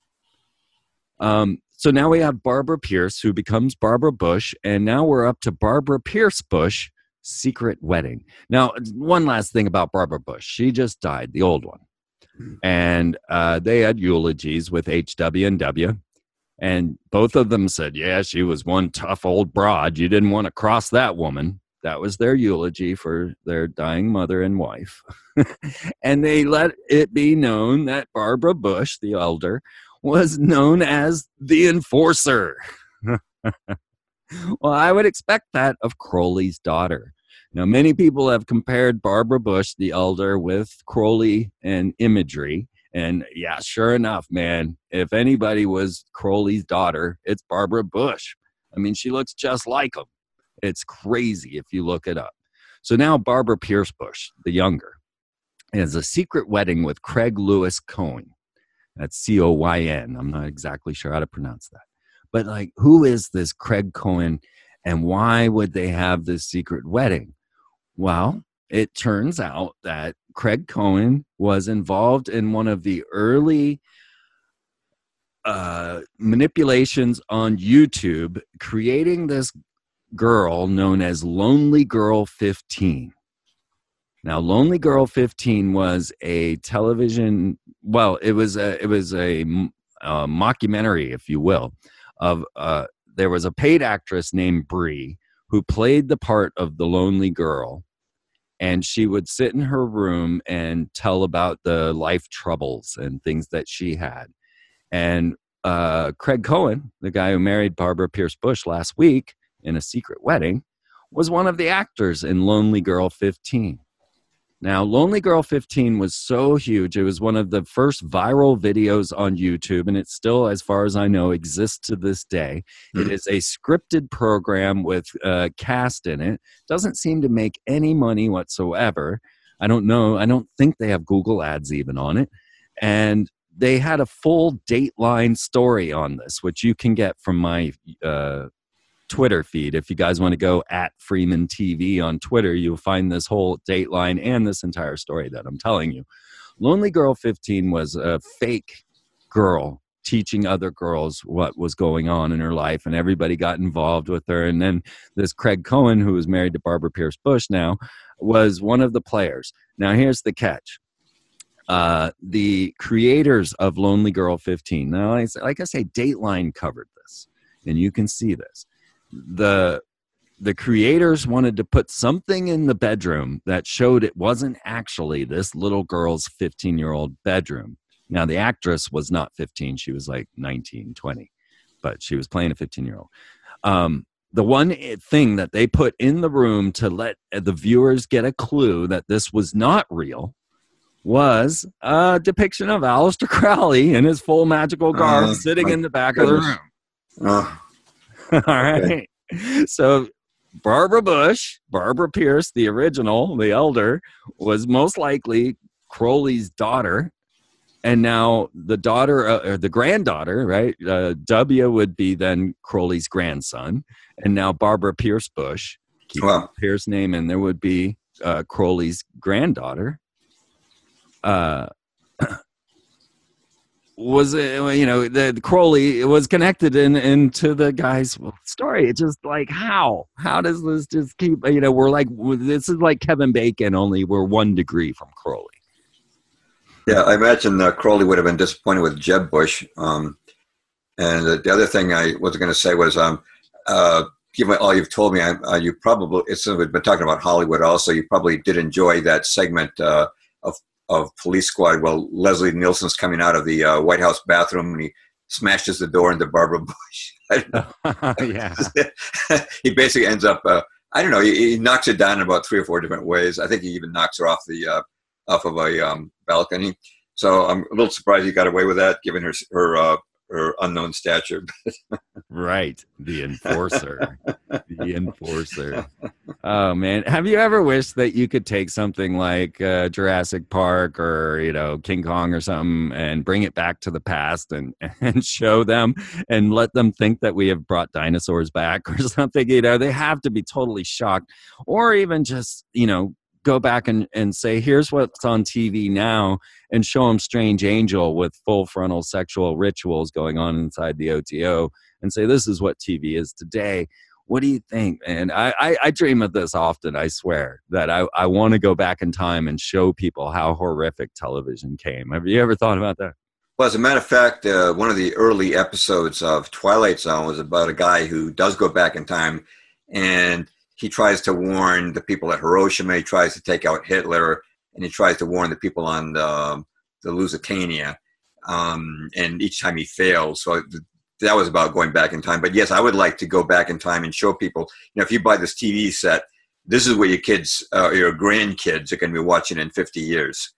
So now we have Barbara Pierce, who becomes Barbara Bush, and now we're up to Barbara Pierce Bush, secret wedding. Now, one last thing about Barbara Bush. She just died, the old one. And they had eulogies with HW and W. And both of them said, yeah, she was one tough old broad. You didn't want to cross that woman. That was their eulogy for their dying mother and wife. And they let it be known that Barbara Bush, the elder, was known as the enforcer. Well, I would expect that of Crowley's daughter. Now, many people have compared Barbara Bush, the elder, with Crowley and imagery. And yeah, sure enough, man, if anybody was Crowley's daughter, it's Barbara Bush. I mean, she looks just like him. It's crazy if you look it up. So now Barbara Pierce Bush, the younger, has a secret wedding with Craig Lewis Cohen. That's C-O-Y-N. I'm not exactly sure how to pronounce that. But like, who is this Craig Cohen, and why would they have this secret wedding? Well, it turns out that Craig Cohen was involved in one of the early manipulations on YouTube, creating this girl known as Lonely Girl 15. Now, Lonely Girl 15 was a television, well, it was a mockumentary, if you will, of there was a paid actress named Brie who played the part of the lonely girl, and she would sit in her room and tell about the life troubles and things that she had. And Craig Cohen, the guy who married Barbara Pierce Bush last week in a secret wedding, was one of the actors in Lonely Girl 15. Now, Lonely Girl 15 was so huge. It was one of the first viral videos on YouTube, and it still, as far as I know, exists to this day. It is a scripted program with a cast in it. Doesn't seem to make any money whatsoever. I don't know. I don't think they have Google ads even on it. And they had a full Dateline story on this, which you can get from my Twitter feed. If you guys want to go at Freeman TV on Twitter, you'll find this whole Dateline and this entire story that I'm telling you. Lonely Girl 15 was a fake girl teaching other girls what was going on in her life, and everybody got involved with her. And then this Craig Cohen, who is married to Barbara Pierce Bush now, was one of the players. Now, here's the catch. The creators of Lonely Girl 15, now, like I say, Dateline covered this, and you can see this. The creators wanted to put something in the bedroom that showed it wasn't actually this little girl's 15-year-old bedroom. Now, the actress was not 15. She was like 19, 20, but she was playing a 15-year-old. The one thing that they put in the room to let the viewers get a clue that this was not real was a depiction of Aleister Crowley in his full magical garb sitting in the back of the room. All right. So Barbara Bush, Barbara Pierce, the original, the elder, was most likely Crowley's daughter. And now the daughter, or the granddaughter, right? W would be then Crowley's grandson. And now Barbara Pierce Bush, keep Pierce name in there, would be Crowley's granddaughter. was, the Crowley was connected into the guy's story. It's just like, how does this just keep, we're like, this is like Kevin Bacon, only we're 1 degree from Crowley. Yeah, I imagine Crowley would have been disappointed with Jeb Bush. And the other thing I was going to say was, given all you've told me, you probably, we've been talking about Hollywood also, you probably did enjoy that segment of Police Squad. Well, Leslie Nielsen's coming out of the White House bathroom and he smashes the door into Barbara Bush. Yeah. He basically ends up, I don't know, he knocks it down in about 3 or 4 different ways. I think he even knocks her off of a balcony. So I'm a little surprised he got away with that, given her unknown stature. Right. The enforcer. Oh, man. Have you ever wished that you could take something like Jurassic Park or, King Kong or something and bring it back to the past and show them and let them think that we have brought dinosaurs back or something? They have to be totally shocked, or even just, go back and say, here's what's on TV now, and show them Strange Angel with full frontal sexual rituals going on inside the OTO and say, this is what TV is today. What do you think? And I dream of this often, I swear, that I want to go back in time and show people how horrific television came. Have you ever thought about that? Well, as a matter of fact, one of the early episodes of Twilight Zone was about a guy who does go back in time, and he tries to warn the people at Hiroshima. He tries to take out Hitler, and he tries to warn the people on the Lusitania. And each time he fails. So that was about going back in time. But yes, I would like to go back in time and show people, if you buy this TV set, this is what your kids, your grandkids are going to be watching in 50 years.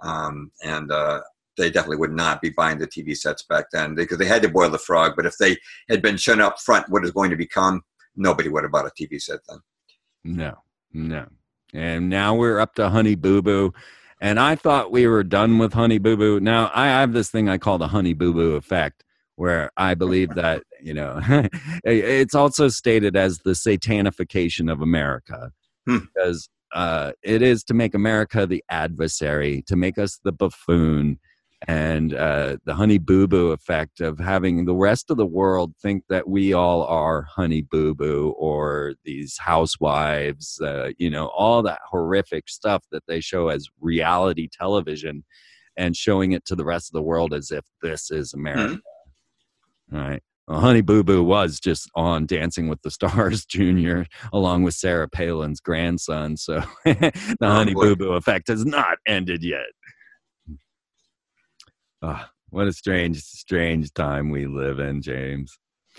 They definitely would not be buying the TV sets back then because they had to boil the frog. But if they had been shown up front what is going to become, nobody would have bought a TV set then. No. And now we're up to Honey Boo Boo. And I thought we were done with Honey Boo Boo. Now, I have this thing I call the Honey Boo Boo effect, where I believe that, it's also stated as the satanification of America. Because it is to make America the adversary, to make us the buffoon, and the Honey Boo Boo effect of having the rest of the world think that we all are Honey Boo Boo or these housewives, all that horrific stuff that they show as reality television, and showing it to the rest of the world as if this is America. All right. Well, Honey Boo Boo was just on Dancing with the Stars Junior, along with Sarah Palin's grandson. So the Honey Boo Boo effect has not ended yet. What a strange time we live in, James.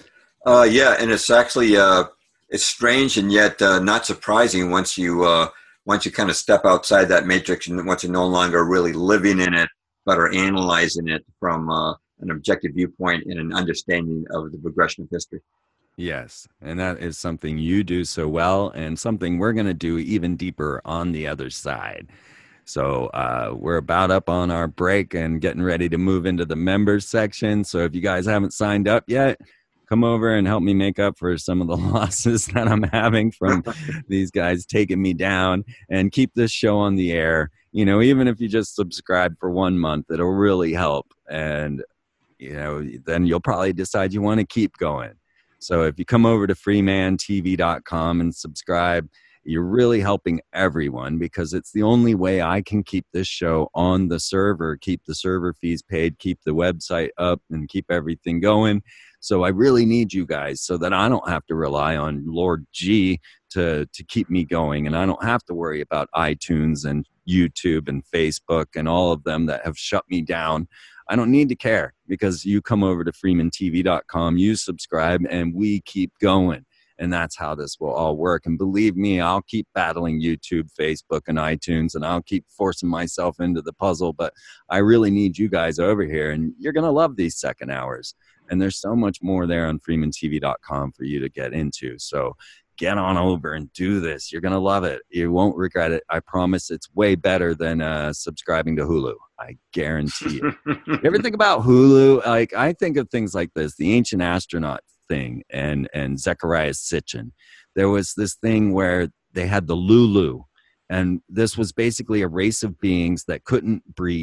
Yeah, and it's actually it's strange and yet not surprising once you kind of step outside that matrix and once you're no longer really living in it, but are analyzing it from an objective viewpoint and an understanding of the progression of history. Yes, and that is something you do so well, and something we're going to do even deeper on the other side. So we're about up on our break and getting ready to move into the members section. So if you guys haven't signed up yet, come over and help me make up for some of the losses that I'm having from these guys taking me down, and keep this show on the air. Even if you just subscribe for 1 month, it'll really help. And, then you'll probably decide you want to keep going. So if you come over to freemantv.com and subscribe, you're really helping everyone, because it's the only way I can keep this show on the server, keep the server fees paid, keep the website up, and keep everything going. So I really need you guys so that I don't have to rely on Lord G to keep me going. And I don't have to worry about iTunes and YouTube and Facebook and all of them that have shut me down. I don't need to care, because you come over to freemantv.com, you subscribe, and we keep going. And that's how this will all work. And believe me, I'll keep battling YouTube, Facebook, and iTunes, and I'll keep forcing myself into the puzzle. But I really need you guys over here, and you're going to love these second hours. And there's so much more there on freemantv.com for you to get into. So get on over and do this. You're going to love it. You won't regret it. I promise. It's way better than subscribing to Hulu. I guarantee it. You ever think about Hulu? Like, I think of things like this, the Ancient Astronaut thing and Zecharia Sitchin. There was this thing where they had the Lulu, and this was basically a race of beings that couldn't breed.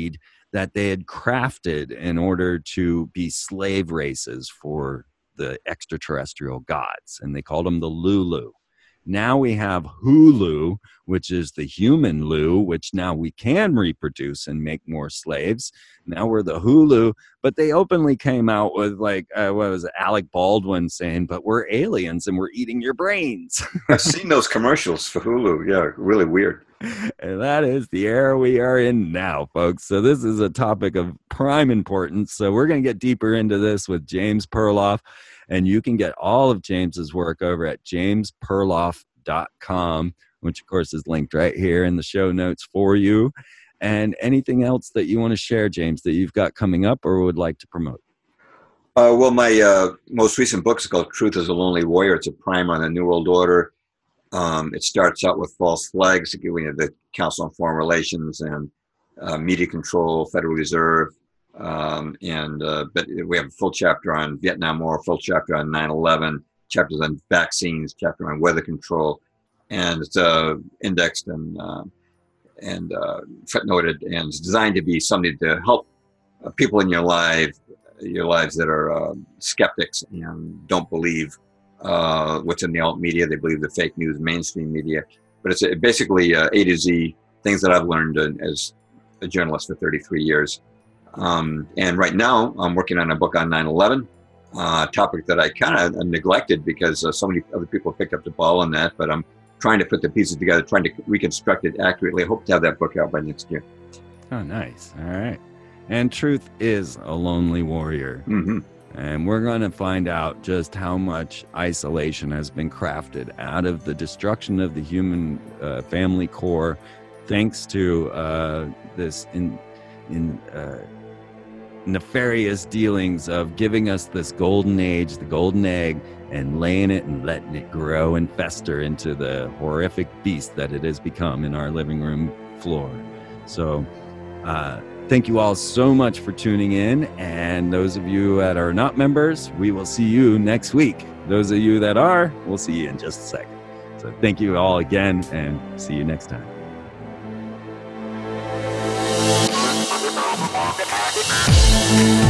that they had crafted in order to be slave races for the extraterrestrial gods, and they called them the Lulu. Now we have Hulu, which is the human Lu, which now we can reproduce and make more slaves. Now we're the Hulu, but they openly came out with like, what was it, Alec Baldwin saying, but we're aliens and we're eating your brains. I've seen those commercials for Hulu. Yeah, really weird. And that is the era we are in now, folks. So this is a topic of prime importance. So we're going to get deeper into this with James Perloff. And you can get all of James's work over at jamesperloff.com, which, of course, is linked right here in the show notes for you. And anything else that you want to share, James, that you've got coming up or would like to promote? Well, my most recent book is called Truth is a Lonely Warrior. It's a primer on the New World Order. It starts out with false flags, giving you the Council on Foreign Relations and media control, Federal Reserve. But we have a full chapter on Vietnam War, full chapter on 9/11, chapters on vaccines, chapter on weather control, and it's indexed and footnoted, and it's designed to be something to help people in your lives that are skeptics and don't believe what's in the alt media. They believe the fake news, mainstream media. But it's basically A to Z things that I've learned as a journalist for 33 years. And right now, I'm working on a book on 9/11, a topic that I kind of neglected because so many other people picked up the ball on that. But I'm trying to put the pieces together, trying to reconstruct it accurately. I hope to have that book out by next year. Oh, nice. All right. And Truth is a Lonely Warrior. Mm-hmm. And we're going to find out just how much isolation has been crafted out of the destruction of the human family core, thanks to this nefarious dealings of giving us this golden age, the golden egg, and laying it and letting it grow and fester into the horrific beast that it has become in our living room floor. So thank you all so much for tuning in. And those of you that are not members, we will see you next week. Those of you that are, we'll see you in just a second. So thank you all again, and see you next time.